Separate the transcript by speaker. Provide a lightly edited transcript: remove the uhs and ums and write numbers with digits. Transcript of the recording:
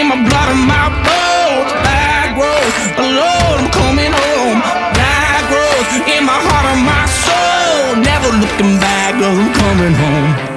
Speaker 1: in my blood and my bones. Back roads, alone, I'm coming home. Back roads, in my heart and my soul. Never looking back, 'cause I'm coming home.